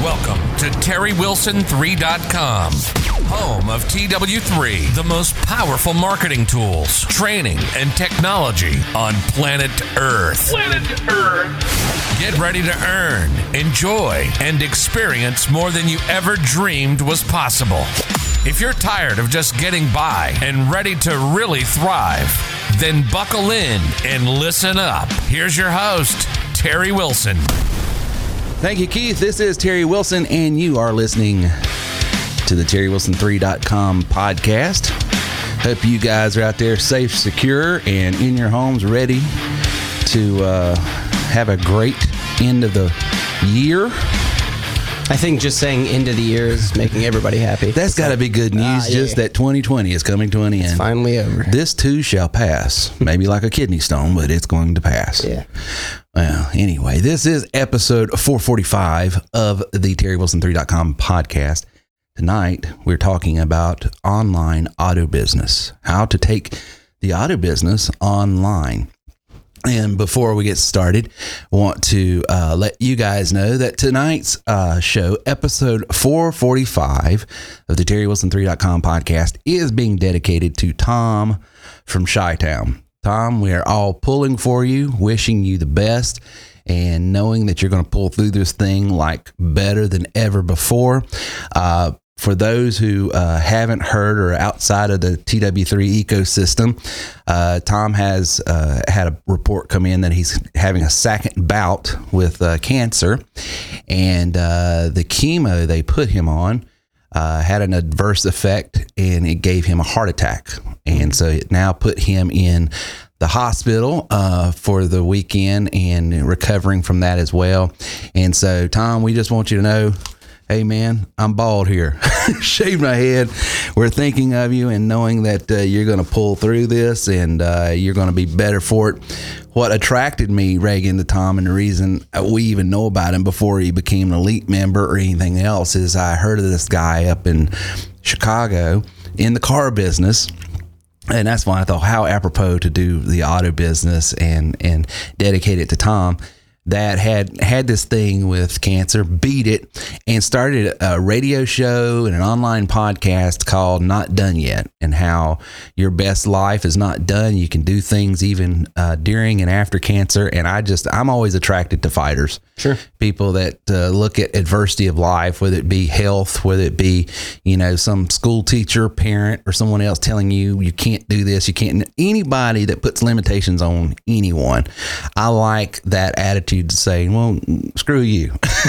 Welcome to TerryWilson3.com, home of TW3, the most powerful marketing tools, training, and technology on planet Earth. Get ready to earn, enjoy, and experience more than you ever dreamed was possible. If you're tired of just getting by and ready to really thrive, then buckle in and listen up. Here's your host, Terry Wilson. Thank you, Keith. This is Terry Wilson, and you are listening to the TerryWilson3.com podcast. Hope you guys are out there safe, secure, and in your homes ready to have a great end of the year. I think just saying end of the year is making everybody happy. That's got to be good news, just that 2020 is coming to an end. It's finally over. This too shall pass. Maybe like a kidney stone, but it's going to pass. Yeah. Well, anyway, this is episode 445 of the TerryWilson3.com podcast. Tonight, we're talking about online auto business, how to take the auto business online. And before we get started, I want to let you guys know that tonight's show, episode 445 of the TerryWilson3.com podcast, is being dedicated to Tom from Chi-Town. Tom, we are all pulling for you, wishing you the best, and knowing that you're going to pull through this thing like better than ever before. For those who haven't heard or outside of the TW3 ecosystem, Tom has had a report come in that he's having a second bout with cancer, and the chemo they put him on had an adverse effect, and it gave him a heart attack. And so it now put him in the hospital for the weekend and recovering from that as well. And so, Tom, we just want you to know, hey, man, I'm bald here. Shave my head. We're thinking of you and knowing that you're going to pull through this and you're going to be better for it. What attracted me, Reagan, to Tom, and the reason we even know about him before he became an elite member or anything else, is I heard of this guy up in Chicago in the car business. And that's why I thought how apropos to do the auto business and dedicate it to Tom, that had this thing with cancer, beat it, and started a radio show and an online podcast called Not Done Yet, and how your best life is not done. You can do things even during and after cancer. And I'm always attracted to fighters. Sure. People that look at adversity of life, whether it be health, whether it be, some school teacher, parent, or someone else telling you can't do this, you can't. Anybody that puts limitations on anyone, I like that attitude to say, well, screw you.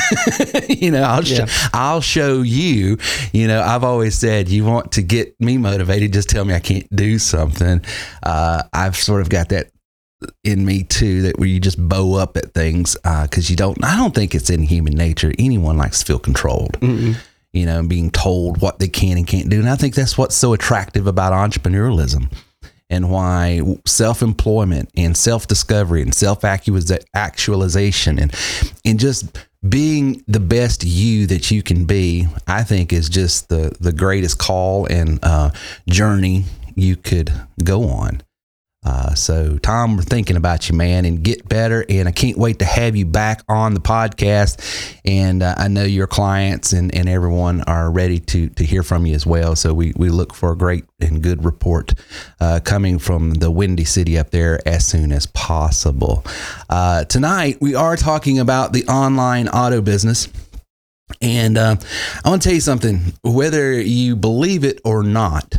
I'll show you. I've always said, you want to get me motivated, just tell me I can't do something. I've sort of got that in me too, that where you just bow up at things because I don't think it's in human nature. Anyone likes to feel controlled. Mm-hmm. Being told what they can and can't do. And I think that's what's so attractive about entrepreneurialism, and why self-employment and self-discovery and self-actualization and just being the best you that you can be, I think is just the greatest call and journey you could go on. So, Tom, we're thinking about you, man, and get better. And I can't wait to have you back on the podcast. And I know your clients and everyone are ready to hear from you as well. So we look for a great and good report coming from the Windy City up there as soon as possible. Tonight, we are talking about the online auto business. And I want to tell you something, whether you believe it or not,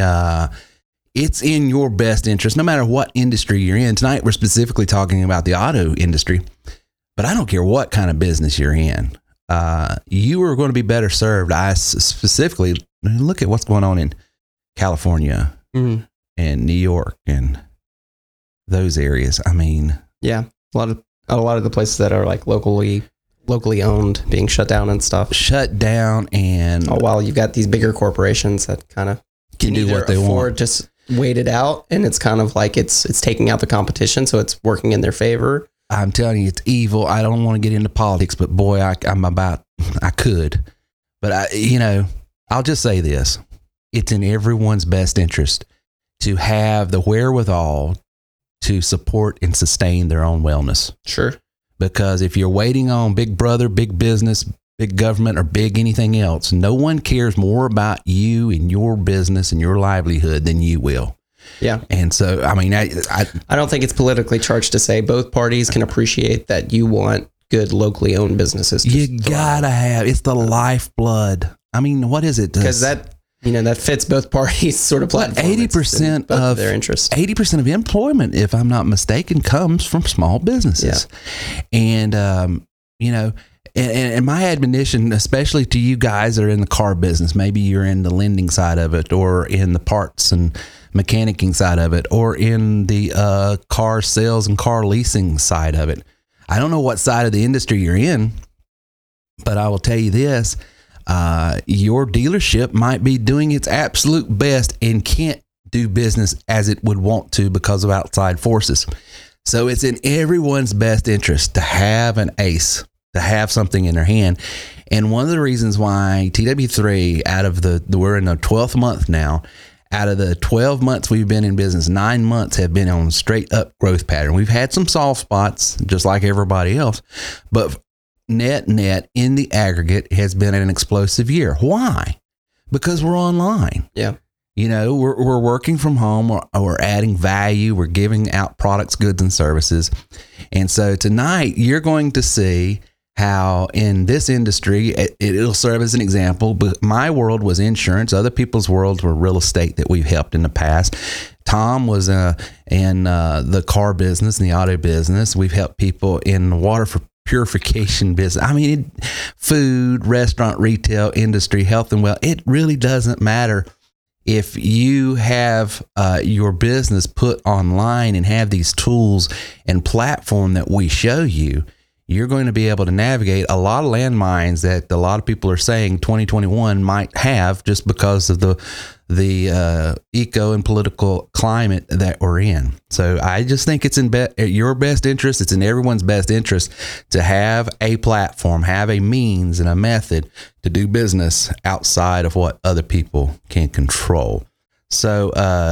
it's in your best interest, no matter what industry you're in. Tonight, we're specifically talking about the auto industry, but I don't care what kind of business you're in. You are going to be better served. I specifically look at what's going on in California and New York and those areas. I mean, yeah, a lot of the places that are like locally owned being shut down and stuff. Shut down, and while you've got these bigger corporations that kind of can do what they want. Just wait it out, and it's kind of like it's taking out the competition, so it's working in their favor. I'm telling you, it's evil. I don't want to get into politics, but boy, I could. But I'll just say this. It's in everyone's best interest to have the wherewithal to support and sustain their own wellness. Sure. Because if you're waiting on big brother, big business, big government, or big anything else. No one cares more about you and your business and your livelihood than you will. Yeah. And so, I mean, I don't think it's politically charged to say both parties can appreciate that you want good locally owned businesses. You gotta have, it's the lifeblood. I mean, what is it? Because that fits both parties sort of platform. 80% of their interest. 80% of employment, if I'm not mistaken, comes from small businesses. Yeah. And, and my admonition, especially to you guys that are in the car business, maybe you're in the lending side of it, or in the parts and mechanicking side of it, or in the car sales and car leasing side of it. I don't know what side of the industry you're in, but I will tell you this, your dealership might be doing its absolute best and can't do business as it would want to because of outside forces. So it's in everyone's best interest to have an ace, to have something in their hand. And one of the reasons why TW3, out of we're in the 12th month now, out of the 12 months we've been in business, 9 months have been on straight up growth pattern. We've had some soft spots just like everybody else, but net in the aggregate has been an explosive year. Why? Because we're online. Yeah. We're working from home, we're adding value, we're giving out products, goods, and services. And so tonight you're going to see how in this industry, it'll serve as an example, but my world was insurance. Other people's worlds were real estate that we've helped in the past. Tom was in the car business and the auto business. We've helped people in the water purification business. I mean, food, restaurant, retail, industry, health and wealth. It really doesn't matter if you have your business put online and have these tools and platform that we show you. You're going to be able to navigate a lot of landmines that a lot of people are saying 2021 might have just because of the eco and political climate that we're in. So I just think it's in your best interest. It's in everyone's best interest to have a platform, have a means and a method to do business outside of what other people can control. So,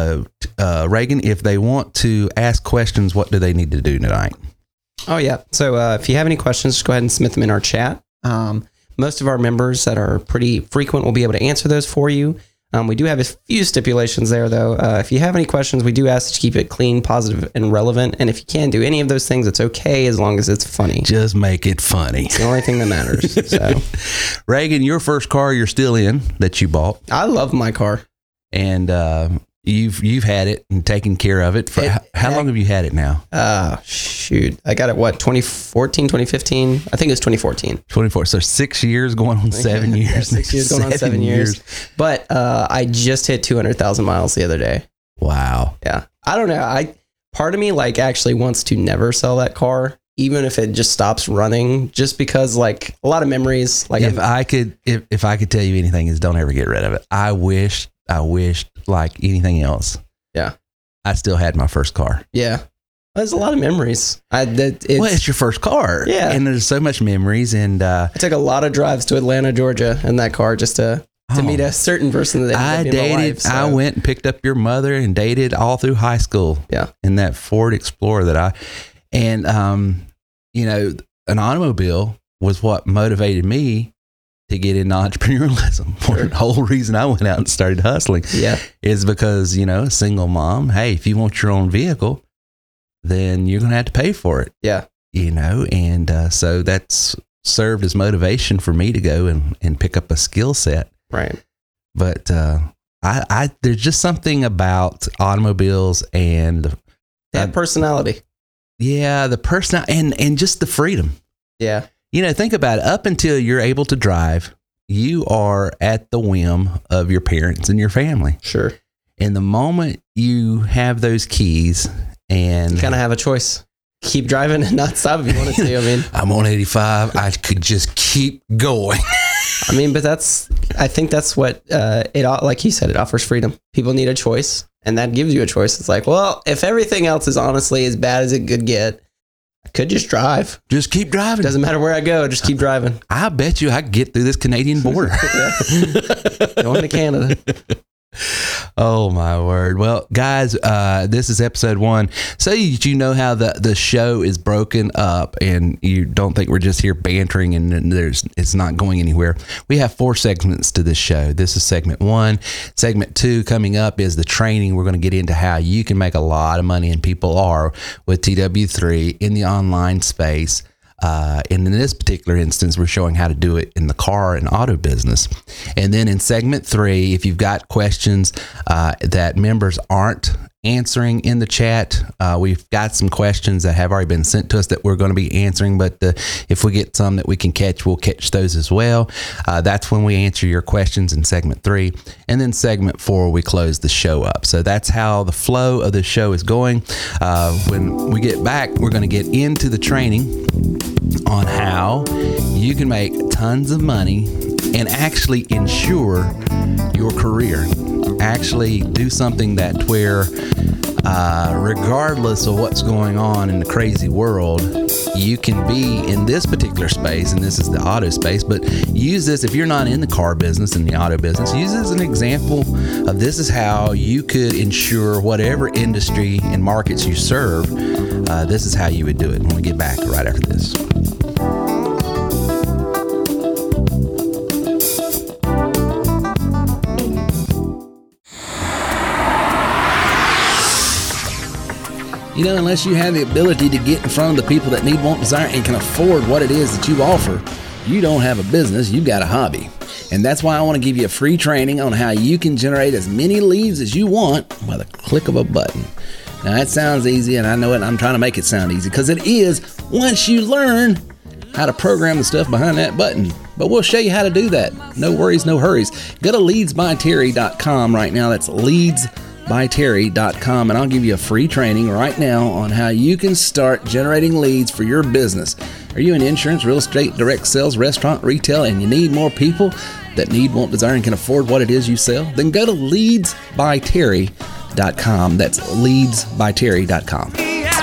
Reagan, if they want to ask questions, what do they need to do tonight? Oh, yeah. So if you have any questions, just go ahead and submit them in our chat. Most of our members that are pretty frequent will be able to answer those for you. We do have a few stipulations there, though. If you have any questions, we do ask that you keep it clean, positive, and relevant. And if you can't do any of those things, it's okay as long as it's funny. Just make it funny. It's the only thing that matters. So, Reagan, your first car you're still in that you bought. I love my car. And you've had it and taken care of it. For how long have you had it now? Shoot. I got it, 2014, 2015? I think it was 2014. 24. So 6 years going on 7 years. Yeah, 6 years going on 7 years. But I just hit 200,000 miles the other day. Wow. Yeah. I don't know. Part of me actually wants to never sell that car, even if it just stops running, just because a lot of memories. If I could tell you anything, is don't ever get rid of it. I wished like anything else. Yeah. I still had my first car. Yeah. There's a lot of memories. It's your first car. Yeah. And there's so much memories. And I took a lot of drives to Atlanta, Georgia in that car just to meet a certain person that I dated. My life, so. I went and picked up your mother and dated all through high school. Yeah. In that Ford Explorer an automobile was what motivated me to get into entrepreneurialism. Sure. The whole reason I went out and started hustling is because, a single mom, hey, if you want your own vehicle, then you're going to have to pay for it. Yeah. And so that's served as motivation for me to go and pick up a skill set. Right. But there's just something about automobiles and that personality. Yeah, the person and just the freedom. Yeah. Think about it. Up until you're able to drive, you are at the whim of your parents and your family. Sure. And the moment you have those keys and... You kind of have a choice. Keep driving and not stop if you wanted to. I mean... I'm on 85. I could just keep going. I mean, but I think that's what like you said, it offers freedom. People need a choice, and that gives you a choice. It's like, well, if everything else is honestly as bad as it could get, I could just drive. Just keep driving. Doesn't matter where I go. Just keep driving. I bet you I could get through this Canadian border. Going to Canada. Oh my word. Well, guys, this is episode 1. So you know how the show is broken up and you don't think we're just here bantering and it's not going anywhere. We have 4 segments to this show. This is segment 1. Segment 2 coming up is the training. We're going to get into how you can make a lot of money, and people are, with TW3 in the online space. And in this particular instance, we're showing how to do it in the car and auto business. And then in segment 3, if you've got questions that members aren't answering in the chat, we've got some questions that have already been sent to us that we're going to be answering. But if we get some that we can catch, we'll catch those as well. That's when we answer your questions in segment 3. And then segment 4, we close the show up. So that's how the flow of the show is going. When we get back, we're going to get into the training on how you can make tons of money and actually insure your career. Actually do something that where regardless of what's going on in the crazy world, you can be in this particular space, and this is the auto space, but use this if you're not in the car business, in the auto business, use this as an example of this is how you could insure whatever industry and markets you serve. This is how you would do it. When we get back right after this. You know, unless you have the ability to get in front of the people that need, want, desire, and can afford what it is that you offer, you don't have a business, you've got a hobby. And that's why I want to give you a free training on how you can generate as many leads as you want by the click of a button. Now, that sounds easy, and I know it. I'm trying to make it sound easy because it is once you learn how to program the stuff behind that button. But we'll show you how to do that. No worries, no hurries. Go to leadsbyterry.com right now. That's leadsbyterry.com, and I'll give you a free training right now on how you can start generating leads for your business. Are you in insurance, real estate, direct sales, restaurant, retail, and you need more people that need, want, desire, and can afford what it is you sell? Then go to leadsbyterry.com. That's leadsbyterry.com.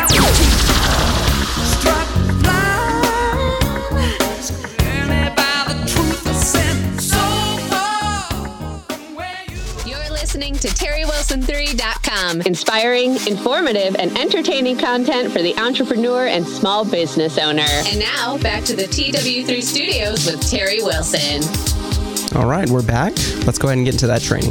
To TerryWilson3.com. Inspiring, informative, and entertaining content for the entrepreneur and small business owner. And now, back to the TW3 studios with Terry Wilson. All right, we're back. Let's go ahead and get into that training.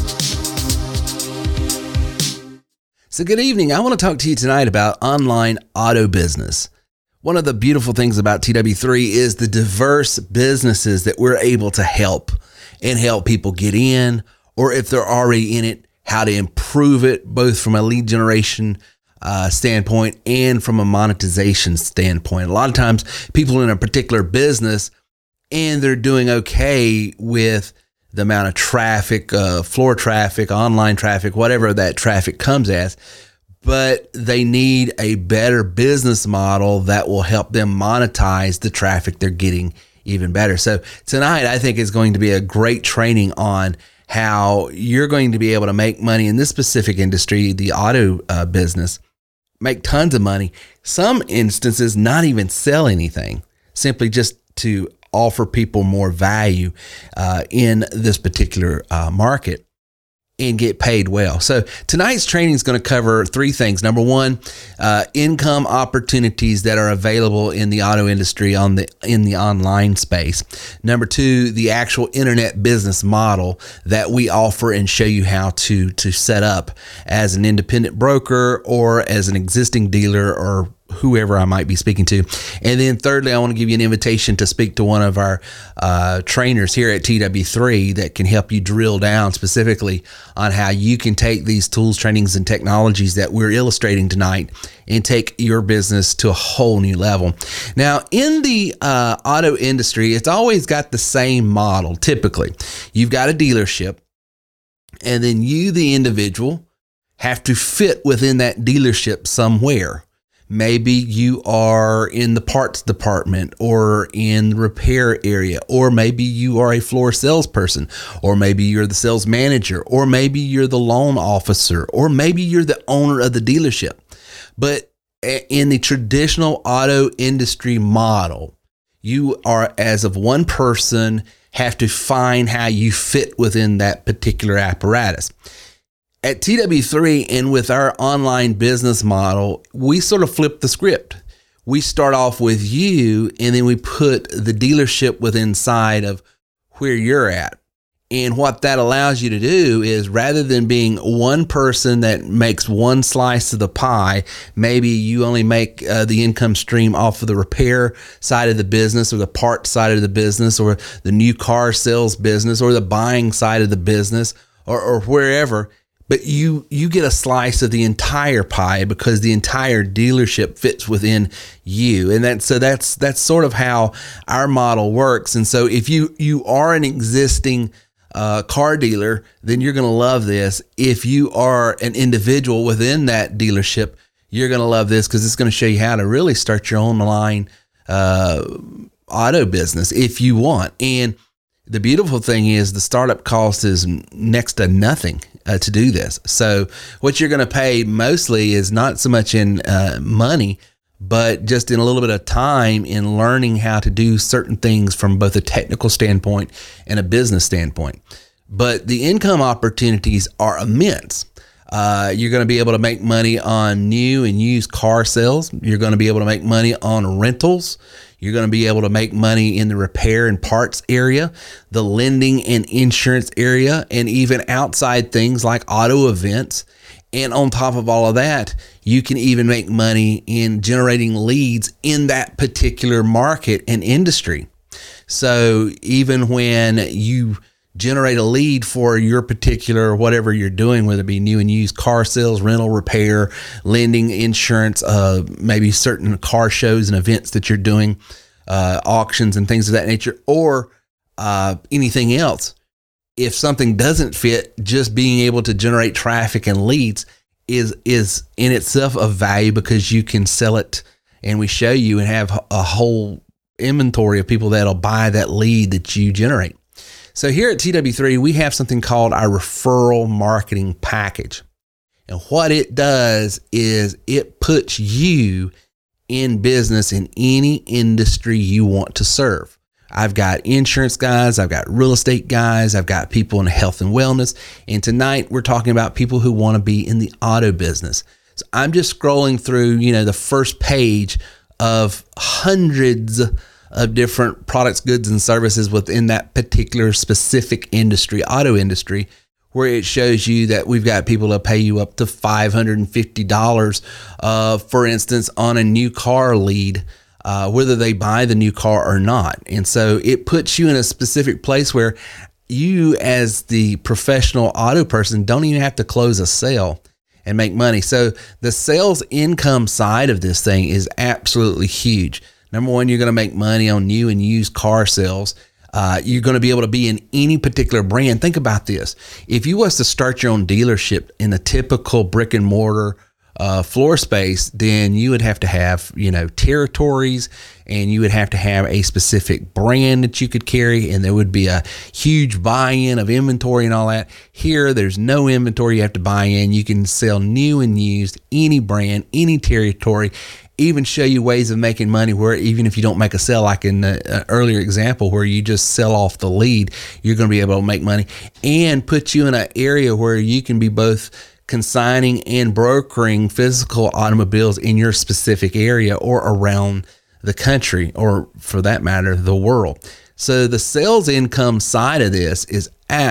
So good evening. I want to talk to you tonight about online auto business. One of the beautiful things about TW3 is the diverse businesses that we're able to help and help people get in, or if they're already in it, how to improve it, both from a lead generation standpoint and from a monetization standpoint. A lot of times people in a particular business and they're doing okay with the amount of traffic, floor traffic, online traffic, whatever that traffic comes as, but they need a better business model that will help them monetize the traffic they're getting even better. So tonight I think is going to be a great training on how you're going to be able to make money in this specific industry, the auto business, make tons of money. Some instances, not even sell anything, simply just to offer people more value in this particular market and get paid well. So tonight's training is going to cover 3 things. Number 1, income opportunities that are available in the auto industry in the online space. Number 2, the actual internet business model that we offer and show you how to set up as an independent broker or as an existing dealer or whoever I might be speaking to. And then thirdly, I want to give you an invitation to speak to one of our trainers here at TW3 that can help you drill down specifically on how you can take these tools, trainings, and technologies that we're illustrating tonight and take your business to a whole new level. Now, in the auto industry, it's always got the same model. Typically, you've got a dealership, and then you, the individual, have to fit within that dealership somewhere. Maybe you are in the parts department or in the repair area, or maybe you are a floor salesperson, or maybe you're the sales manager, or maybe you're the loan officer, or maybe you're the owner of the dealership. But in the traditional auto industry model, you are, as of one person, have to find how you fit within that particular apparatus. At TW3 and with our online business model, we sort of flip the script. We start off with you, and then we put the dealership within inside of where you're at. And what that allows you to do is, rather than being one person that makes one slice of the pie, maybe you only make the income stream off of the repair side of the business, or the part side of the business, or the new car sales business, or the buying side of the business, or wherever. But you get a slice of the entire pie because the entire dealership fits within you. And that's sort of how our model works. And so if you are an existing car dealer, then you're going to love this. If you are an individual within that dealership, you're going to love this, because it's going to show you how to really start your own online auto business if you want. And the beautiful thing is, the startup cost is next to nothing to do this. So what you're going to pay mostly is not so much in money, but just in a little bit of time in learning how to do certain things from both a technical standpoint and a business standpoint. But the income opportunities are immense. You're going to be able to make money on new and used car sales. You're going to be able to make money on rentals. You're going to be able to make money in the repair and parts area, the lending and insurance area, and even outside things like auto events. And on top of all of that, you can even make money in generating leads in that particular market and industry. So even when you generate a lead for your particular whatever you're doing, whether it be new and used car sales, rental, repair, lending, insurance, maybe certain car shows and events that you're doing, auctions and things of that nature, or anything else. If something doesn't fit, just being able to generate traffic and leads is in itself of value, because you can sell it, and we show you and have a whole inventory of people that'll buy that lead that you generate. So here at TW3, we have something called our referral marketing package. And what it does is it puts you in business in any industry you want to serve. I've got insurance guys, I've got real estate guys, I've got people in health and wellness. And tonight we're talking about people who want to be in the auto business. So I'm just scrolling through, the first page of hundreds of different products, goods, and services within that particular specific industry, auto industry, where it shows you that we've got people to pay you up to $550, for instance, on a new car lead, whether they buy the new car or not. And so it puts you in a specific place where you, as the professional auto person, don't even have to close a sale and make money. So the sales income side of this thing is absolutely huge. Number one, you're going to make money on new and used car sales. You're going to be able to be in any particular brand. Think about this. If you was to start your own dealership in a typical brick and mortar floor space, then you would have to have, territories, and you would have to have a specific brand that you could carry, and there would be a huge buy-in of inventory and all that. Here, there's no inventory you have to buy in. You can sell new and used, any brand, any territory, even show you ways of making money where even if you don't make a sale, like in the earlier example where you just sell off the lead, you're going to be able to make money, and put you in an area where you can be both consigning and brokering physical automobiles in your specific area or around the country, or for that matter, the world. So the sales income side of this is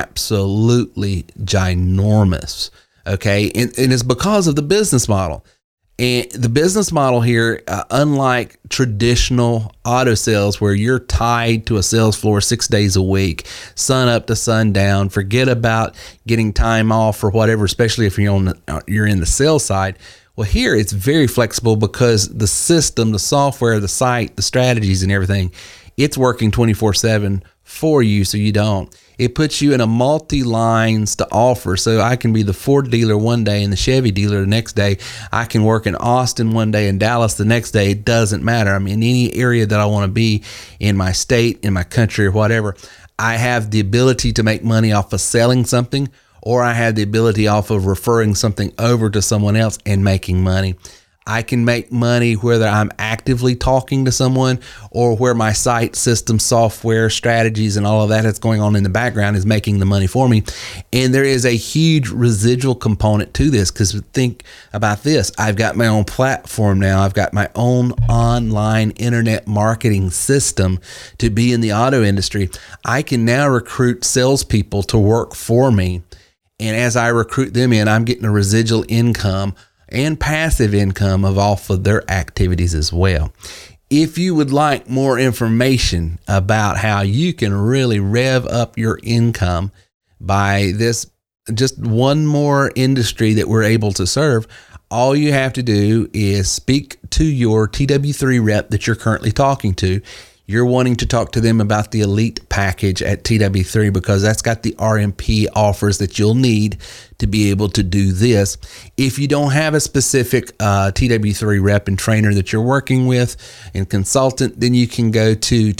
absolutely ginormous. Okay. And it's because of the business model. And the business model here, unlike traditional auto sales where you're tied to a sales floor 6 days a week, sun up to sundown, forget about getting time off or whatever, especially if you're in the sales side. Well, here it's very flexible because the system, the software, the site, the strategies and everything, it's working 24/7 for you, so you don't. It puts you in a multi-lines to offer. So I can be the Ford dealer one day and the Chevy dealer the next day. I can work in Austin one day and Dallas the next day. It doesn't matter. I'm in any area that I want to be in my state, in my country, or whatever. I have the ability to make money off of selling something, or I have the ability off of referring something over to someone else and making money. I can make money whether I'm actively talking to someone or where my site system software strategies and all of that that's going on in the background is making the money for me. And there is a huge residual component to this, because think about this. I've got my own platform now. I've got my own online internet marketing system to be in the auto industry. I can now recruit salespeople to work for me. And as I recruit them in, I'm getting a residual income and passive income off of their activities as well. If you would like more information about how you can really rev up your income by this, just one more industry that we're able to serve, all you have to do is speak to your TW3 rep that you're currently talking to. You're wanting to talk to them about the elite package at TW3 because that's got the RMP offers that you'll need to be able to do this. If you don't have a specific TW3 rep and trainer that you're working with and consultant, then you can go to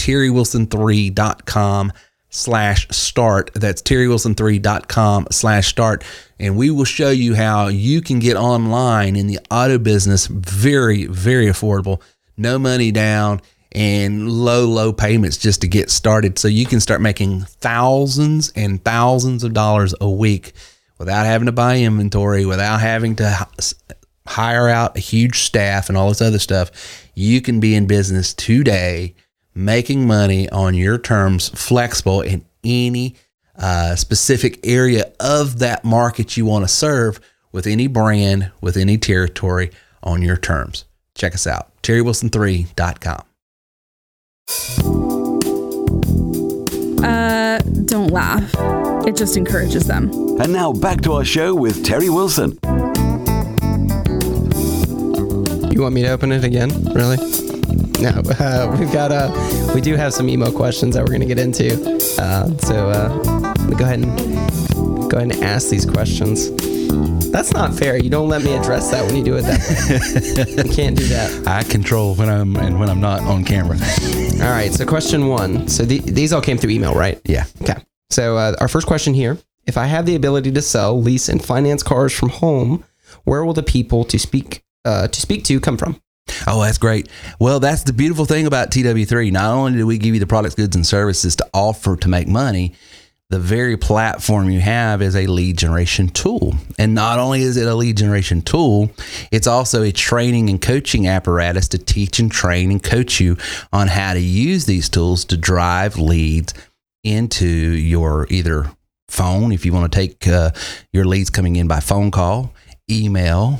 terrywilson3.com/start. That's terrywilson3.com/start. And we will show you how you can get online in the auto business very, very affordable. No money down and low payments just to get started. So you can start making thousands and thousands of dollars a week without having to buy inventory, without having to hire out a huge staff and all this other stuff. You can be in business today, making money on your terms, flexible in any specific area of that market you want to serve, with any brand, with any territory, on your terms. Check us out, terrywilson3.com. Don't laugh. It just encourages them. And now back to our show with Terry Wilson. You want me to open it again? Really? No. We do have some emo questions that we're going to get into. So go ahead and ask these questions. That's not fair. You don't let me address that when you do it that way. You can't do that. I control when I'm not on camera. All right. So question one. So these all came through email, right? Yeah. Okay. So our first question here: if I have the ability to sell, lease, and finance cars from home, where will the people to speak to come from? Oh, that's great. Well, that's the beautiful thing about TW3. Not only do we give you the products, goods, and services to offer to make money, the very platform you have is a lead generation tool. And not only is it a lead generation tool, it's also a training and coaching apparatus to teach and train and coach you on how to use these tools to drive leads into your either phone, if you want to take your leads coming in by phone call, email,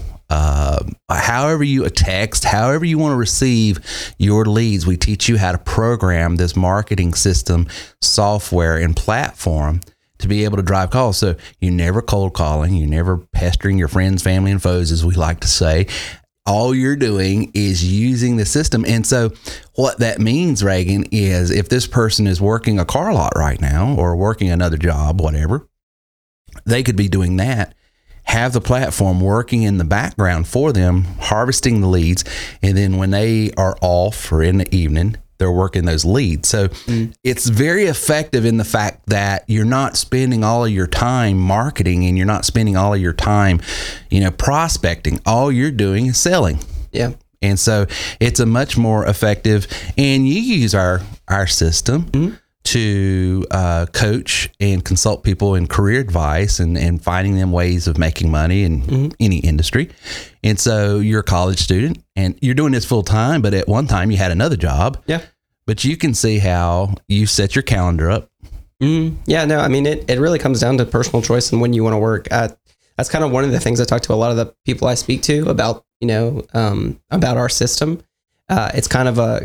however you text, however you want to receive your leads. We teach you how to program this marketing system, software, and platform to be able to drive calls. So you're never cold calling, you're never pestering your friends, family, and foes, as we like to say. All you're doing is using the system. And so what that means, Reagan, is if this person is working a car lot right now or working another job, whatever, they could be doing that. Have the platform working in the background for them, harvesting the leads. And then when they are off or in the evening, they're working those leads. So it's very effective in the fact that you're not spending all of your time marketing and you're not spending all of your time, prospecting. All you're doing is selling. Yeah. And so it's a much more effective, and you use our system to coach and consult people in career advice and finding them ways of making money in any industry. And so you're a college student and you're doing this full time, but at one time you had another job. Yeah. But you can see how you set your calendar up. Yeah, no, I mean, it really comes down to personal choice and when you want to work. That's kind of one of the things I talk to a lot of the people I speak to about, about our system. It's kind of a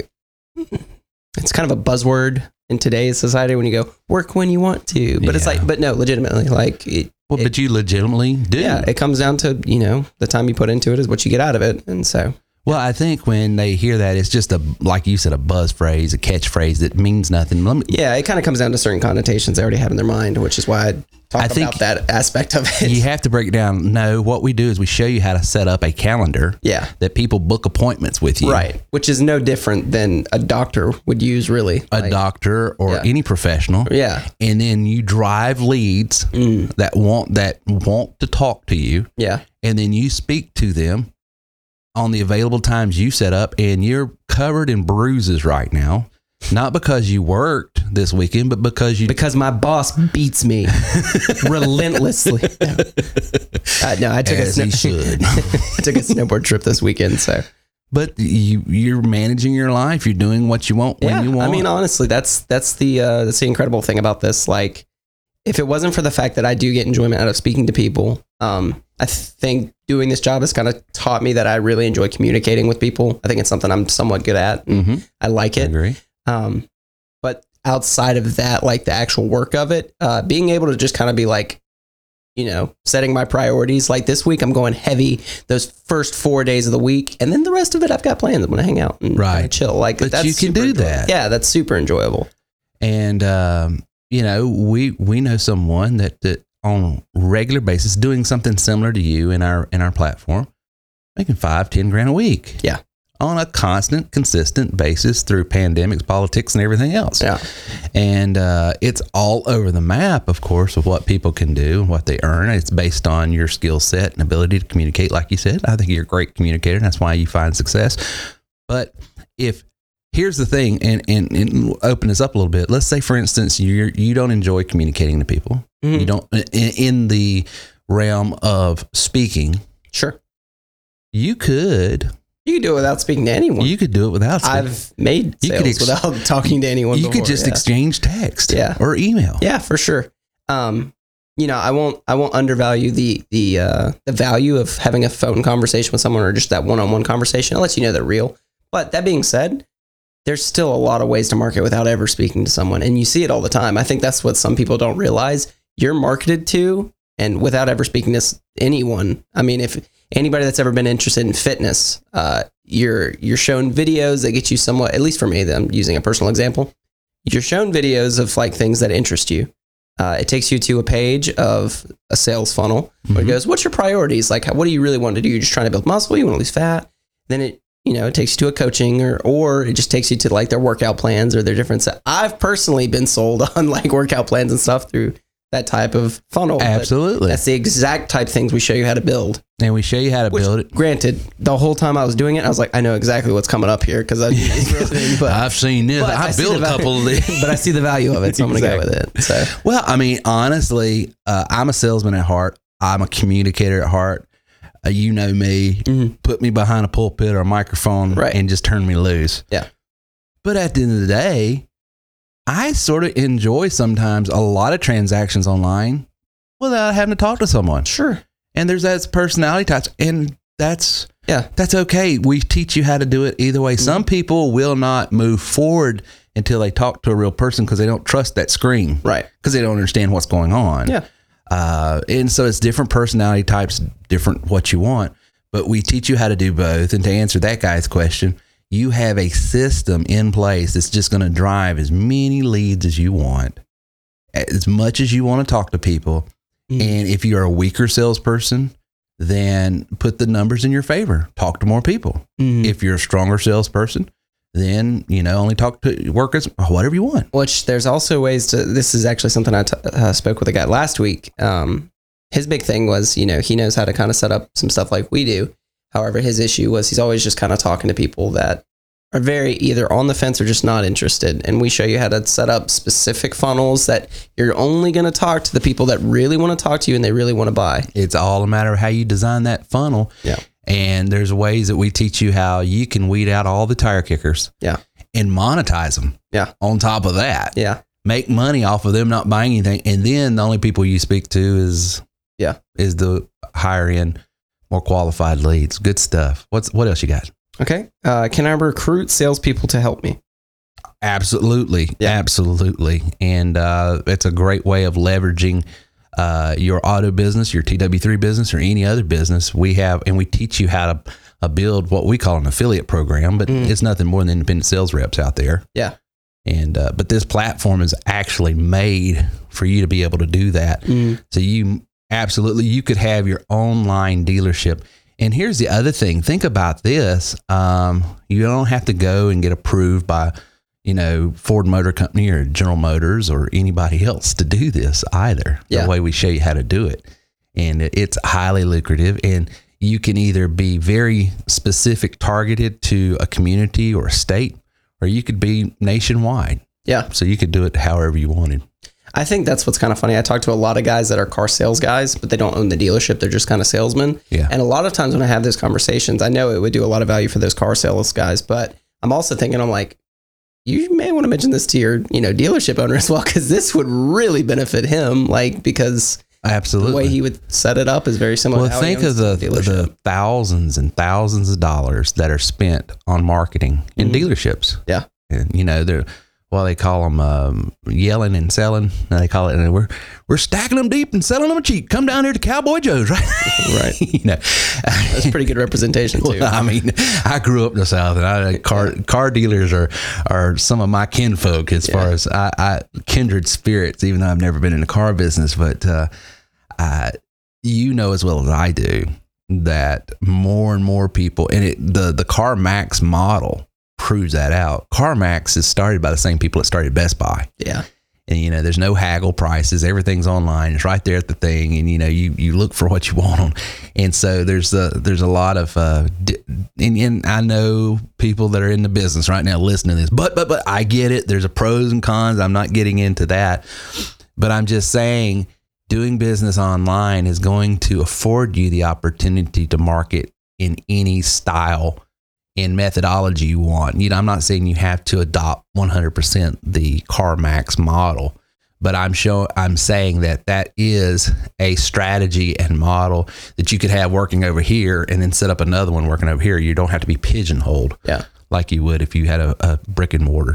buzzword in today's society when you go work when you want to, but it's like, but no, legitimately, but you legitimately do. Yeah. It comes down to, the time you put into it is what you get out of it. And so, well, I think when they hear that, it's just like you said, a buzz phrase, a catchphrase that means nothing. It kind of comes down to certain connotations they already have in their mind, which is why I think about that aspect of it. You have to break it down. No, what we do is we show you how to set up a calendar. Yeah. That people book appointments with you. Right. Which is no different than a doctor would use, really. A doctor or any professional. Yeah. And then you drive leads that want to talk to you. Yeah. And then you speak to them on the available times you set up, and you're covered in bruises right now. Not because you worked this weekend, but because my boss beats me relentlessly. No, I took I took a snowboard trip this weekend. So, but you're managing your life. You're doing what you want when you want. I mean, honestly, that's the incredible thing about this. Like, if it wasn't for the fact that I do get enjoyment out of speaking to people, I think doing this job has kind of taught me that I really enjoy communicating with people. I think it's something I'm somewhat good at. Mm-hmm. I like it. I agree. But outside of that, like the actual work of it, being able to just kind of be like, setting my priorities. Like this week, I'm going heavy those first 4 days of the week, and then the rest of it, I've got plans. I'm going to hang out and chill. Like, but that's you can do that. Yeah, that's super enjoyable. And we know someone that on a regular basis doing something similar to you in our platform, making $5-10 a week. Yeah. On a constant, consistent basis through pandemics, politics, and everything else. Yeah. And it's all over the map, of course, of what people can do and what they earn. It's based on your skill set and ability to communicate, like you said. I think you're a great communicator, and that's why you find success. But here's the thing, and open this up a little bit. Let's say, for instance, you don't enjoy communicating to people. Mm-hmm. You don't, in the realm of speaking. Sure. You could do it without speaking to anyone. You could do it without speaking. I've made sales without talking to anyone before. You could just exchange text or email. Yeah, for sure. I won't undervalue the value of having a phone conversation with someone or just that one-on-one conversation. It lets you know they're real. But that being said, there's still a lot of ways to market without ever speaking to someone. And you see it all the time. I think that's what some people don't realize. You're marketed to, and without ever speaking to anyone. I mean, if anybody that's ever been interested in fitness, you're shown videos that get you somewhat, at least for me, I'm using a personal example. You're shown videos of like things that interest you. It takes you to a page of a sales funnel where it goes, what's your priorities? Like, what do you really want to do? You're just trying to build muscle. You want to lose fat. Then it takes you to a coaching or it just takes you to like their workout plans or their different. I've personally been sold on like workout plans and stuff through that type of funnel. Absolutely. That's the exact type of things we show you how to build. And we show you how to build it. Granted, the whole time I was doing it, I was like, I know exactly what's coming up here because I've seen this. I built a couple of these. But I see the value of it, so I'm going to go with it. So, well, I mean, honestly, I'm a salesman at heart. I'm a communicator at heart. You know me. Put me behind a pulpit or a microphone and just turn me loose. Yeah. But at the end of the day, I sort of enjoy sometimes a lot of transactions online without having to talk to someone. Sure. And there's that personality types, and that's okay. We teach you how to do it either way. Some people will not move forward until they talk to a real person because they don't trust that screen. Right. Because they don't understand what's going on. Yeah. And so it's different personality types, different what you want, but we teach you how to do both. And to answer that guy's question, you have a system in place that's just going to drive as many leads as you want, as much as you want to talk to people. And if you're a weaker salesperson, then put the numbers in your favor. Talk to more people. If you're a stronger salesperson, then, only talk to workers, whatever you want. Which there's also ways to, this is actually something I spoke with a guy last week. His big thing was, he knows how to kind of set up some stuff like we do. However, his issue was he's always just kind of talking to people that are very either on the fence or just not interested. And we show you how to set up specific funnels that you're only going to talk to the people that really want to talk to you and they really want to buy. It's all a matter of how you design that funnel. Yeah. And there's ways that we teach you how you can weed out all the tire kickers. Yeah. And monetize them. Yeah. On top of that. Yeah. Make money off of them not buying anything. And then the only people you speak to is the higher end, more qualified leads. Good stuff. What else you got? Okay. Can I recruit salespeople to help me? Absolutely. Yeah. Absolutely. And it's a great way of leveraging your auto business, your TW3 business, or any other business. We teach you how to build what we call an affiliate program, but it's nothing more than independent sales reps out there. Yeah. And but this platform is actually made for you to be able to do that. So you could have your online dealership. And here's the other thing. Think about this. You don't have to go and get approved by, Ford Motor Company or General Motors or anybody else to do this either. The way we show you how to do it. And it's highly lucrative. And you can either be very specific, targeted to a community or a state, or you could be nationwide. Yeah. So you could do it however you wanted. I think that's what's kind of funny. I talk to a lot of guys that are car sales guys, but they don't own the dealership. They're just kind of salesmen. Yeah. And a lot of times when I have those conversations, I know it would do a lot of value for those car sales guys, but I'm also thinking, I'm like, you may want to mention this to your, dealership owner as well, because this would really benefit him, because absolutely the way he would set it up is very similar. Well, to how think he of owns the thousands and thousands of dollars that are spent on marketing in dealerships. Yeah. And, they're, they call them yelling and selling. They call it, and we're stacking them deep and selling them cheap. Come down here to Cowboy Joe's, right? Right. That's pretty good representation too. Well, I mean, I grew up in the South, and car dealers are some of my kinfolk as far as I kindred spirits. Even though I've never been in the car business, but as well as I do that more and more people, and the CarMax model proves that out. CarMax is started by the same people that started Best Buy. Yeah. And, there's no haggle prices. Everything's online. It's right there at the thing. And, you look for what you want. And so there's a lot of, and I know people that are in the business right now listening to this, but I get it. There's a pros and cons. I'm not getting into that, but I'm just saying doing business online is going to afford you the opportunity to market in any style and methodology you want. I'm not saying you have to adopt 100% the CarMax model, but I'm saying that is a strategy and model that you could have working over here and then set up another one working over here. You don't have to be pigeonholed like you would if you had a brick and mortar.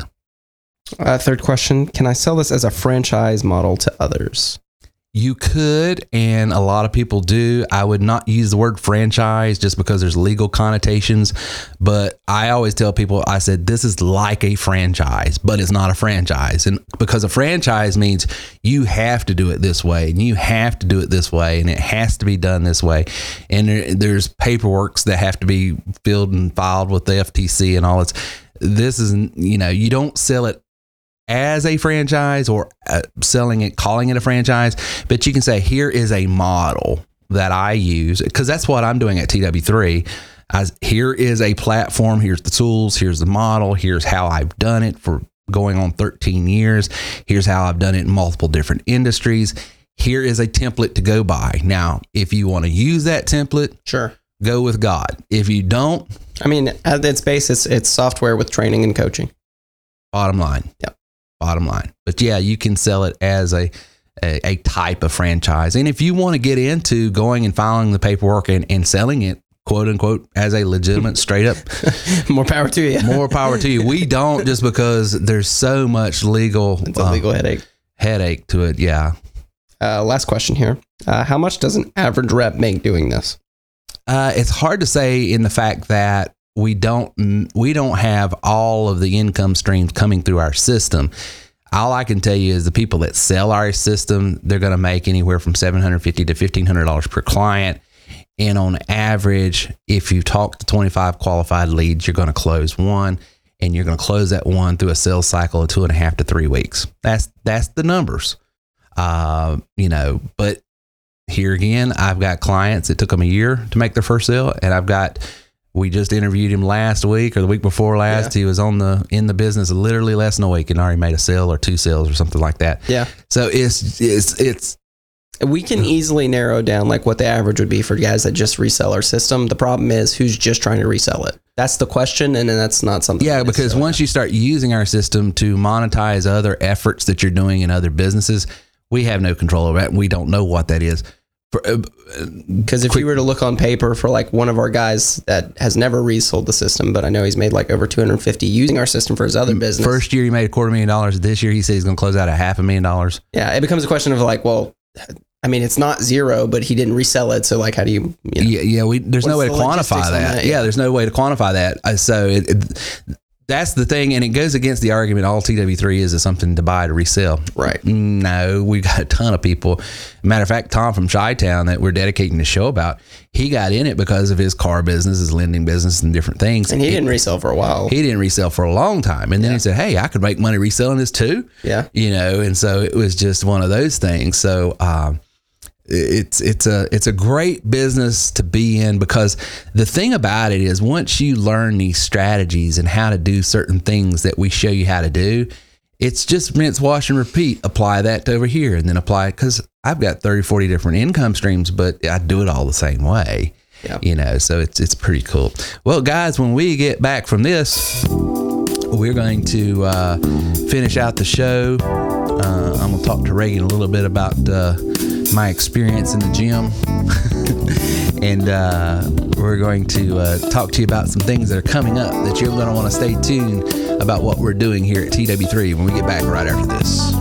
Third question, can I sell this as a franchise model to others? You could, and a lot of people do. I would not use the word franchise just because there's legal connotations, but I always tell people, I said, this is like a franchise, but it's not a franchise. And because a franchise means you have to do it this way, and you have to do it this way, and it has to be done this way. And there's paperwork that have to be filled and filed with the FTC and all. This is, you don't sell it as a franchise or calling it a franchise, but you can say, here is a model that I use, because that's what I'm doing at TW3. Here is a platform, here's the tools, here's the model, here's how I've done it for going on 13 years. Here's how I've done it in multiple different industries. Here is a template to go by. Now, if you want to use that template, sure, go with God. If you don't, at its base, it's software with training and coaching. Bottom line. Yep. Bottom line. But yeah, you can sell it as a type of franchise. And if you want to get into going and filing the paperwork and selling it, quote unquote, as a legitimate straight up, more power to you. More power to you. We don't, just because there's so much legal. It's a legal headache to it. Yeah. Last question here. How much does an average rep make doing this? It's hard to say in the fact that we don't have all of the income streams coming through our system. All I can tell you is the people that sell our system, they're going to make anywhere from $750 to $1,500 per client. And on average, if you talk to 25 qualified leads, you're going to close one, and you're going to close that one through a sales cycle of 2.5 to 3 weeks. That's the numbers. But here again, I've got clients that took them a year to make their first sale, and we just interviewed him last week or the week before last. Yeah. He was in the business literally less than a week and already made a sale or 2 sales or something like that. Yeah. So it's we can easily narrow down like what the average would be for guys that just resell our system. The problem is who's just trying to resell it. That's the question, and then that's not something. Yeah, because once you start using our system to monetize other efforts that you're doing in other businesses, we have no control over that. We don't know what that is. Because if you were to look on paper for like one of our guys that has never resold the system, but I know he's made like over 250 using our system for his other business. First year he made $250,000. This year he says he's going to close out at $500,000. Yeah, it becomes a question of like, well, it's not zero, but he didn't resell it. So like, how do you there's no way to quantify that. Yeah, there's no way to quantify that. So that's the thing, and it goes against the argument all TW3 is something to buy to resell. Right. No, we've got a ton of people. Matter of fact, Tom from Chi-Town that we're dedicating the show about, he got in it because of his car business, his lending business, and different things. And he didn't resell for a while. He didn't resell for a long time. And then he said, hey, I could make money reselling this too. Yeah. And so it was just one of those things. So it's a great business to be in, because the thing about it is once you learn these strategies and how to do certain things that we show you how to do, it's just rinse, wash, and repeat. Apply that to over here and then apply it, because I've got 30, 40 different income streams, but I do it all the same way. Yeah. So it's pretty cool. Well, guys, when we get back from this, we're going to finish out the show. I'm going to talk to Reagan a little bit about my experience in the gym. And we're going to talk to you about some things that are coming up that you're going to want to stay tuned about what we're doing here at TW3 when we get back right after this.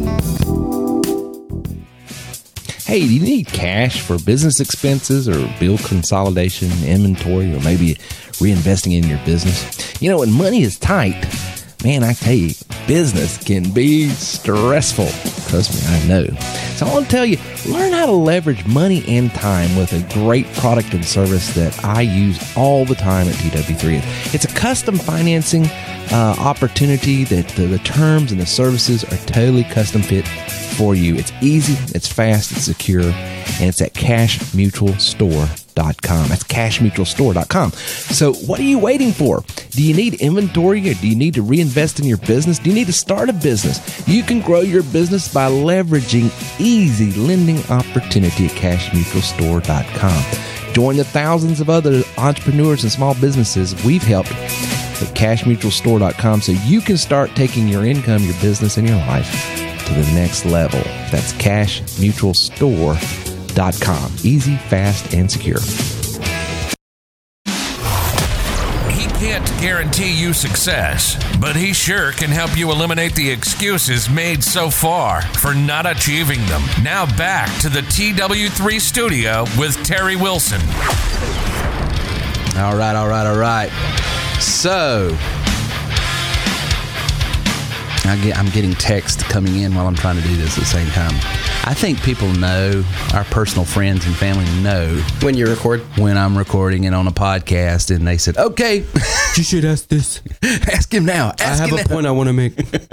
Hey, do you need cash for business expenses or bill consolidation, inventory, or maybe reinvesting in your business? You know, when money is tight, man, I tell you, business can be stressful. Trust me, I know. So I want to tell you, learn how to leverage money and time with a great product and service that I use all the time at TW3. It's a custom financing opportunity that the terms and the services are totally custom fit for you. It's easy, it's fast, it's secure, and it's at cashmutualstore.com. That's cashmutualstore.com. So what are you waiting for? Do you need inventory, or do you need to reinvest in your business? Do you need to start a business? You can grow your business by leveraging easy lending opportunity at cashmutualstore.com. Join the thousands of other entrepreneurs and small businesses we've helped at cashmutualstore.com so you can start taking your income, your business, and your life to the next level. That's cashmutualstore.com. Easy, fast, and secure. He can't guarantee you success, but he sure can help you eliminate the excuses made so far for not achieving them. Now back to the TW3 studio with Terry Wilson. All right. So I'm getting text coming in while I'm trying to do this at the same time. I think people know, our personal friends and family know when you record, when I'm recording it on a podcast, and they said, okay, you should ask this. Ask him now. I have a point I want to make.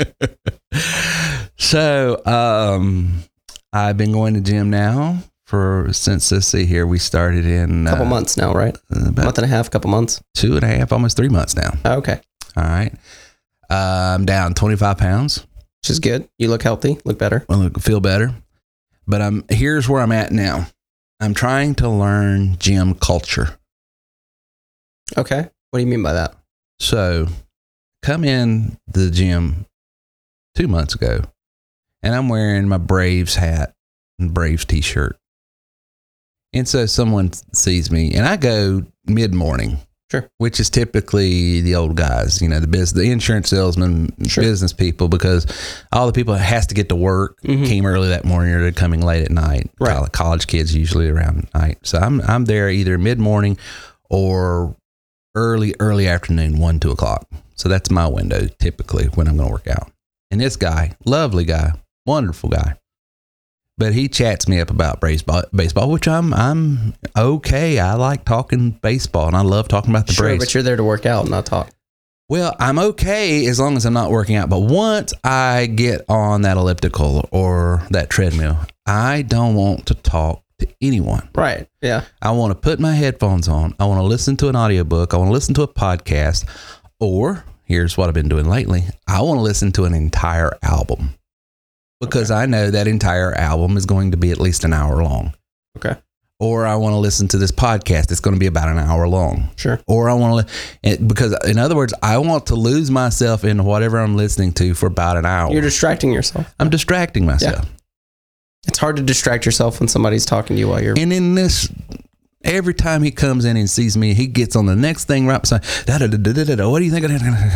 So I've been going to gym now since, let's see here, we started in a couple months now, right? About month and a half, couple months. 2.5, almost 3 months now. Oh, okay. All right. I'm down 25 pounds. Which is good. You look healthy, look better. I feel better. But here's where I'm at now. I'm trying to learn gym culture. Okay. What do you mean by that? So, come in the gym 2 months ago, and I'm wearing my Braves hat and Braves t-shirt. And so someone sees me, and I go mid-morning. Sure. Which is typically the old guys, the insurance salesmen, sure, business people, because all the people that has to get to work came early that morning, or they're coming late at night. Right. College kids usually around night. So I'm there either mid-morning or early afternoon, 1, 2 o'clock. So that's my window typically when I'm going to work out. And this guy, lovely guy, wonderful guy, but he chats me up about baseball, which I'm okay. I like talking baseball, and I love talking about the Braves. But you're there to work out, not talk. Well, I'm okay as long as I'm not working out. But once I get on that elliptical or that treadmill, I don't want to talk to anyone. Right. Yeah. I want to put my headphones on. I want to listen to an audiobook. I want to listen to a podcast. Or here's what I've been doing lately. I want to listen to an entire album. Because I know that entire album is going to be at least an hour long. Okay. Or I want to listen to this podcast. It's going to be about an hour long. Sure. Or I want to, because in other words, I want to lose myself in whatever I'm listening to for about an hour. You're distracting yourself. I'm distracting myself. Yeah. It's hard to distract yourself when somebody's talking to you while you're. And in this, every time he comes in and sees me, he gets on the next thing right beside. What do you think?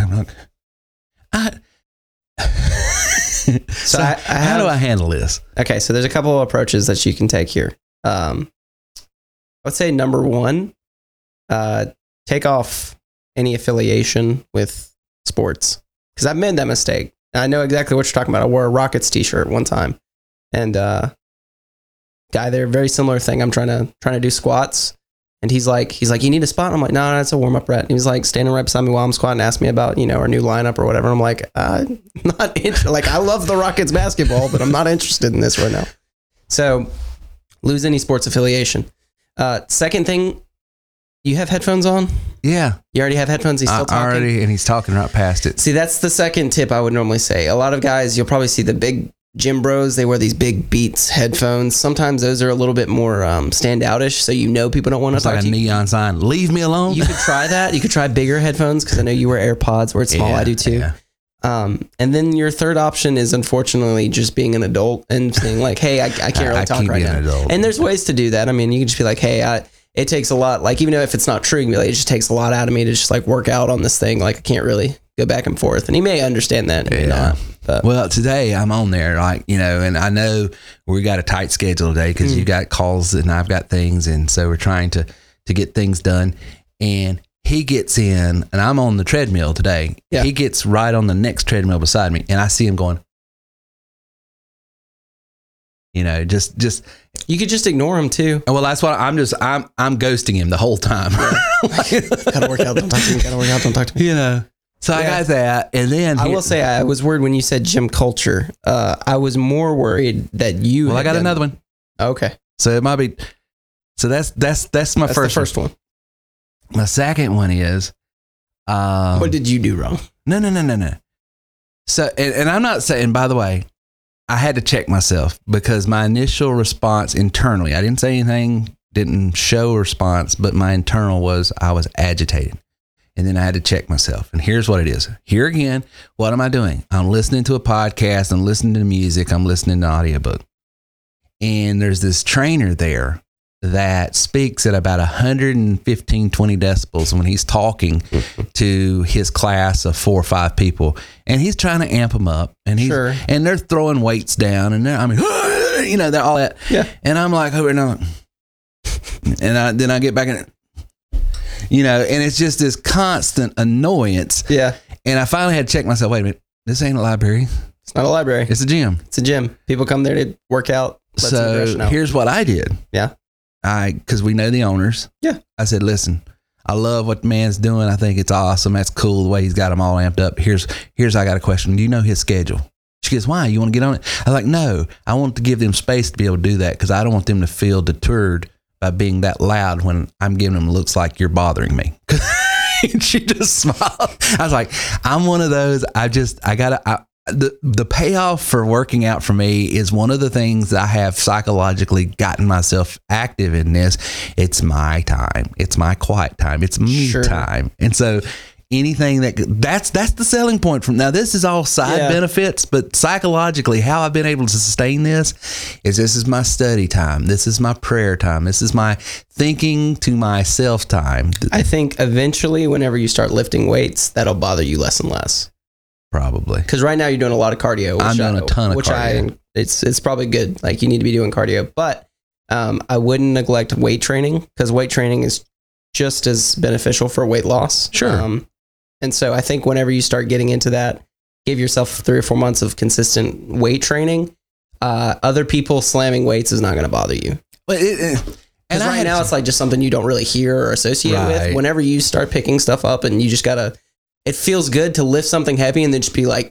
So how do I handle this? Okay, so there's a couple of approaches that you can take here. I would say number one, take off any affiliation with sports, because I've made that mistake. I know exactly what you're talking about. I wore a Rockets t-shirt one time, and guy there, very similar thing. I'm trying to do squats. And he's like, you need a spot? I'm like, no, that's a warm-up, Brett. And he was like standing right beside me while I'm squatting, asked me about, our new lineup or whatever. I'm like, not interested. Like, I love the Rockets basketball, but I'm not interested in this right now. So lose any sports affiliation. Second thing, you have headphones on? Yeah. You already have headphones? He's still talking? And he's talking right past it. See, that's the second tip I would normally say. A lot of guys, you'll probably see the big gym bros, they wear these big Beats headphones. Sometimes those are a little bit more standoutish, so people don't want to It's talk like a to you. neon sign. Leave me alone. You could try that. You could try bigger headphones because I know you wear AirPods where it's small. I do too. Yeah. And then your third option is unfortunately just being an adult and saying like, hey, I can't really talk right now. Adult. And there's ways to do that. I mean, you can just be like, hey, it takes a lot. Like, even though if it's not true, you can be like, it just takes a lot out of me to just like work out on this thing. Like, I can't really go back and forth. And he may understand that. He may not. But. Well, today I'm on there, like, and I know we got a tight schedule today because you got calls and I've got things. And so we're trying to get things done. And he gets in and I'm on the treadmill today. Yeah. He gets right on the next treadmill beside me and I see him going, just you could just ignore him too. Well, that's what I'm ghosting him the whole time. Gotta work out. Don't talk to me. Gotta work out. Don't talk to me. So I got that. And then I will say I was worried when you said gym culture. I was more worried that you. Well, I got another one. Okay. So it might be. So that's my first. The first one. My second one is. What did you do wrong? No. So, and I'm not saying, by the way, I had to check myself because my initial response internally, I didn't say anything, didn't show a response, but my internal was I was agitated. And then I had to check myself. And here's what it is. Here again, what am I doing? I'm listening to a podcast. I'm listening to music. I'm listening to audiobook. And there's this trainer there that speaks at about 115, 20 decibels when he's talking to his class of 4 or 5 people. And he's trying to amp them up. And and they're throwing weights down. And they're they're all that. Yeah. And I'm like, and then I get back in it. And it's just this constant annoyance. Yeah. And I finally had to check myself. Wait a minute. This ain't a library. It's not a library. It's a gym. It's a gym. People come there to work out. So here's what I did. Yeah. Because we know the owners. Yeah. I said, listen, I love what the man's doing. I think it's awesome. That's cool the way he's got them all amped up. Here's I got a question. Do you know his schedule? She goes, why? You want to get on it? I was like, no, I want to give them space to be able to do that because I don't want them to feel deterred by being that loud when I'm giving them looks like you're bothering me. She just smiled. I was like, I'm one of those. The payoff for working out for me is one of the things that I have psychologically gotten myself active in this. It's my time. It's my quiet time. It's me time. And so anything that's the selling point from now. This is all side benefits, but psychologically how I've been able to sustain this is my study time. This is my prayer time. This is my thinking to myself time. I think eventually whenever you start lifting weights, that'll bother you less and less. Probably. Because right now you're doing a lot of cardio. I'm doing a ton of cardio. It's probably good. Like you need to be doing cardio, but I wouldn't neglect weight training because weight training is just as beneficial for weight loss. Sure. And so I think whenever you start getting into that, give yourself 3 or 4 months of consistent weight training. Other people slamming weights is not going to bother you. Because right now it's like just something you don't really hear or associate with. Whenever you start picking stuff up and you just it feels good to lift something heavy and then just be like,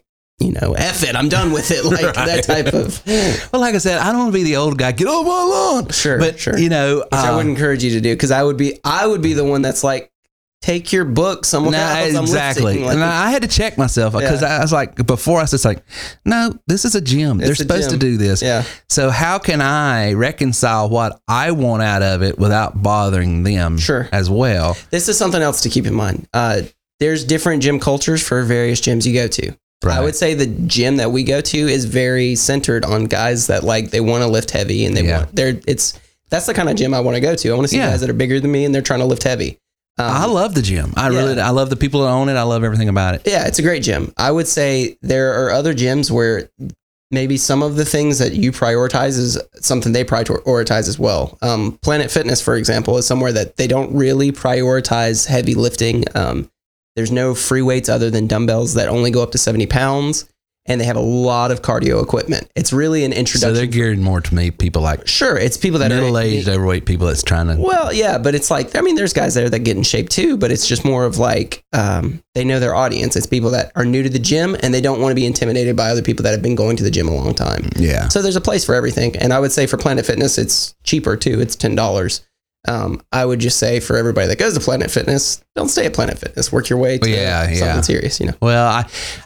F it, I'm done with it. Like that type of. Well, like I said, I don't want to be the old guy. Get off my lawn. Sure. But, which I would encourage you to do because I would be the one that's like, take your book somewhere else. Exactly. And I had to check myself because I was like, before I was just like, no, this is a gym. They're supposed to do this. Yeah. So how can I reconcile what I want out of it without bothering them as well? This is something else to keep in mind. There's different gym cultures for various gyms you go to. Right. I would say the gym that we go to is very centered on guys that they want to lift heavy and that's the kind of gym I want to go to. I want to see guys that are bigger than me and they're trying to lift heavy. I love the gym. I love the people that own it. I love everything about it. Yeah, it's a great gym. I would say there are other gyms where maybe some of the things that you prioritize is something they prioritize as well. Planet Fitness, for example, is somewhere that they don't really prioritize heavy lifting. There's no free weights other than dumbbells that only go up to 70 pounds. and they have a lot of cardio equipment. It's really an So introduction. they're geared more to me, people like Sure, it's people that middle-aged, overweight people that's trying to. Well, yeah, but it's like, I mean, there's guys there that get in shape too, but it's just more of like, they know their audience. It's people that are new to the gym and they don't want to be intimidated by other people that have been going to the gym a long time. Yeah. So there's a place for everything. And I would say for Planet Fitness, it's cheaper too. It's $10. I would just say for everybody that goes to Planet Fitness, don't stay at Planet Fitness. Work your way to something serious, you know? Well,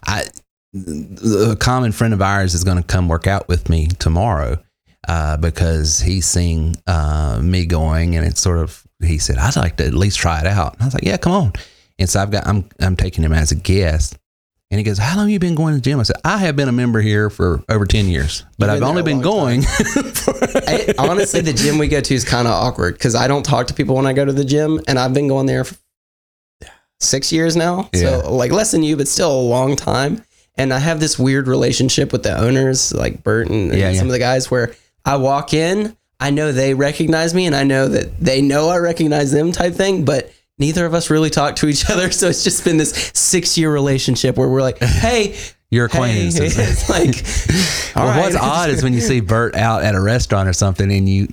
a common friend of ours is going to come work out with me tomorrow because he's seeing me going, and it's sort of, he said, I'd like to at least try it out. And I was like, yeah, come on. And so I'm taking him as a guest, and he goes, how long have you been going to the gym? I said, I have been a member here for over 10 years, but I've only been going. Honestly, the gym we go to is kind of awkward because I don't talk to people when I go to the gym, and I've been going there for 6 years now. Yeah. So like less than you, but still a long time. And I have this weird relationship with the owners, like Bert and some of the guys, where I walk in, I know they recognize me and I know that they know I recognize them type thing, but neither of us really talk to each other. So it's just been this 6-year relationship where we're like, hey, Your acquaintances. Hey. It's like, what's odd is when you see Bert out at a restaurant or something and you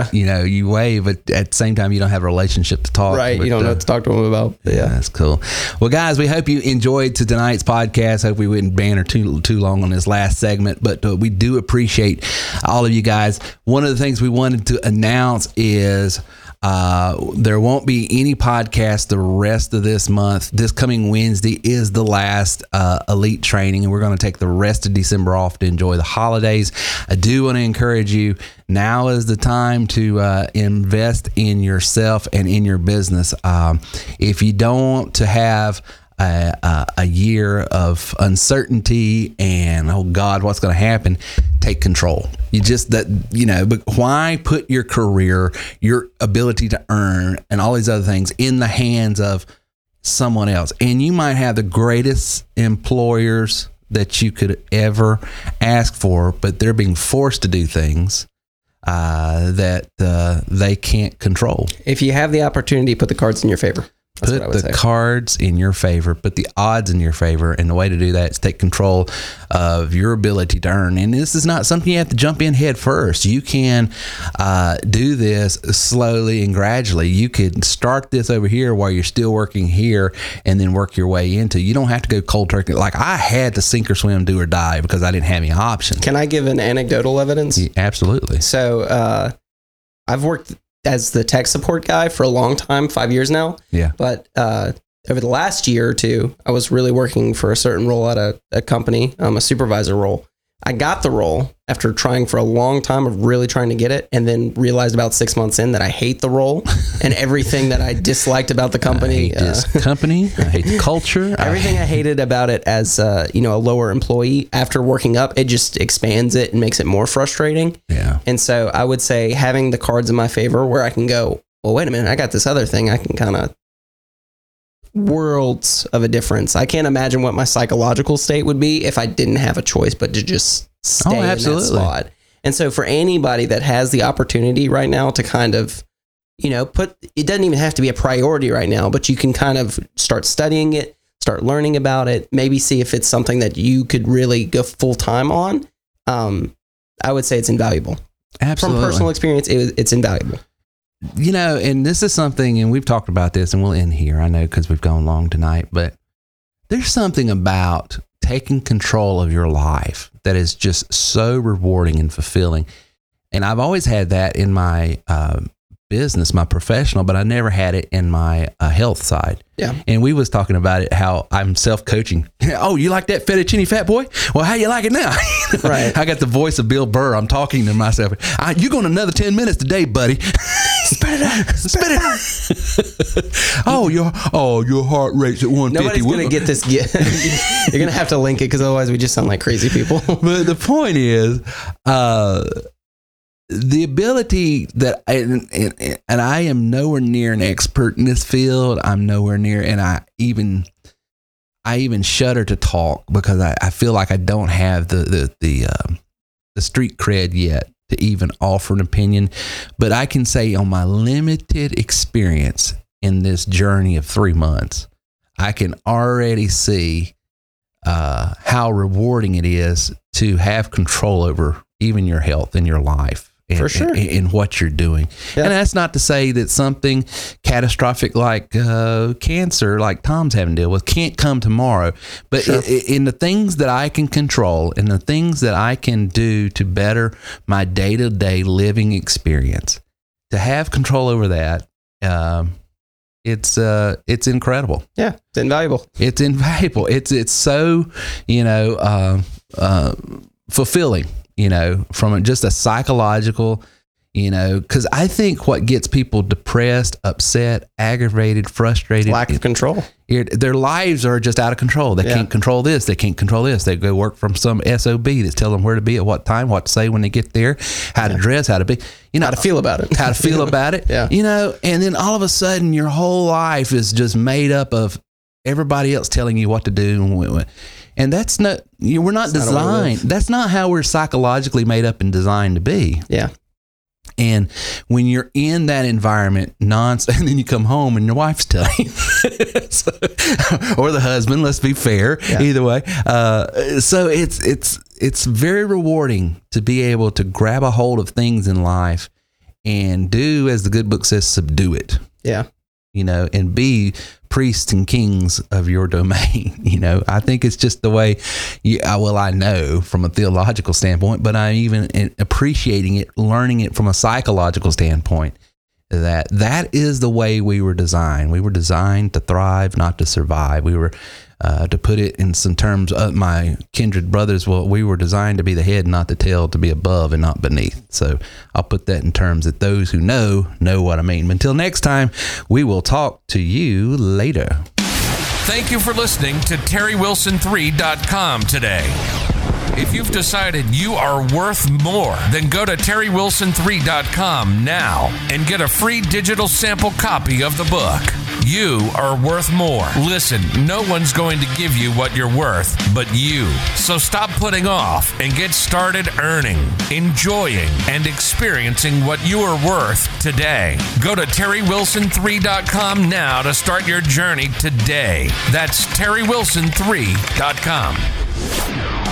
wave, but at the same time, you don't have a relationship to talk. Right. You don't know what to talk to him about. Yeah, that's cool. Well, guys, we hope you enjoyed tonight's podcast. Hope we wouldn't banter too long on this last segment, but we do appreciate all of you guys. One of the things we wanted to announce is there won't be any podcast the rest of this month. This coming Wednesday is the last elite training, and we're going to take the rest of December off to enjoy the holidays. I do want to encourage you, now is the time to invest in yourself and in your business. If you don't want to have a year of uncertainty and, oh God, what's going to happen, take control. But why put your career, your ability to earn, and all these other things in the hands of someone else? And you might have the greatest employers that you could ever ask for, but they're being forced to do things that they can't control. If you have the opportunity, put the cards in your favor. That's put the cards in your favor, put the odds in your favor. And the way to do that is take control of your ability to earn. And this is not something you have to jump in head first. You can do this slowly and gradually. You could start this over here while you're still working here and then work your way into. You don't have to go cold turkey. Like I had to sink or swim, do or die because I didn't have any options. Can I give an anecdotal evidence? Yeah, absolutely. So I've worked as the tech support guy for a long time, 5 years now. Yeah. But over the last year or two, I was really working for a certain role at a company, a supervisor role. I got the role after trying for a long time of really trying to get it, and then realized about 6 months in that I hate the role and everything that I disliked about the company. I hate this company. I hate the culture. Everything I hated about it as a lower employee. After working up, it just expands it and makes it more frustrating. Yeah. And so I would say having the cards in my favor where I can go, well, wait a minute, I got this other thing. I can kind of worlds of a difference. I can't imagine what my psychological state would be if I didn't have a choice but to just stay in that spot. And so for anybody that has the opportunity right now to kind of, it doesn't even have to be a priority right now, but you can kind of start studying it, start learning about it, maybe see if it's something that you could really go full time on. I would say it's invaluable. Absolutely. From personal experience, it's invaluable. And this is something, and we've talked about this, and we'll end here, I know, because we've gone long tonight, but there's something about taking control of your life that is just so rewarding and fulfilling. And I've always had that in my business, my professional, but I never had it in my health side. Yeah. And we was talking about it, how I'm self-coaching. Oh, you like that fettuccine fat boy? Well, how you like it now? Right. I got the voice of Bill Burr. I'm talking to myself. You're going another 10 minutes today, buddy. Spit it out. Spit it out. Your heart rate's at 150. Nobody's going to get this. You're going to have to link it because otherwise we just sound like crazy people. But the point is, the ability that, and I am nowhere near an expert in this field. I'm nowhere near, and I even shudder to talk because I feel like I don't have the street cred yet to even offer an opinion. But I can say on my limited experience in this journey of 3 months, I can already see how rewarding it is to have control over even your health and your life. And, For sure. in what you're doing. Yeah. And that's not to say that something catastrophic like cancer, like Tom's having to deal with, can't come tomorrow. But Sure. in the things that I can control and the things that I can do to better my day-to-day living experience, to have control over that, it's incredible. Yeah, it's invaluable. It's invaluable. It's so, fulfilling, from just a psychological, because I think what gets people depressed, upset, aggravated, frustrated, Lack of control. their lives are just out of control. They can't control this. They can't control this. They go work from some SOB that's telling them where to be at what time, what to say when they get there, how to dress, how to be, How to feel about it. how to feel about it. Yeah. And then all of a sudden your whole life is just made up of everybody else telling you what to do. And that's not, we're not designed. That's not how we're psychologically made up and designed to be. Yeah. And when you're in that environment, and then you come home and your wife's telling you, or the husband, let's be fair, either way. So it's very rewarding to be able to grab a hold of things in life and do, as the good book says, subdue it. Yeah. And be priests and kings of your domain. I think it's just the way I know from a theological standpoint, but I'm even appreciating it, learning it from a psychological standpoint, that is the way we were designed. We were designed to thrive, not to survive. We were, to put it in some terms of my kindred brothers, we were designed to be the head, not the tail, to be above and not beneath. So I'll put that in terms that those who know what I mean. Until next time, we will talk to you later. Thank you for listening to TerryWilson3.com today. If you've decided you are worth more, then go to TerryWilson3.com now and get a free digital sample copy of the book. You are worth more. Listen, no one's going to give you what you're worth but you. So stop putting off and get started earning, enjoying, and experiencing what you are worth today. Go to TerryWilson3.com now to start your journey today. That's TerryWilson3.com.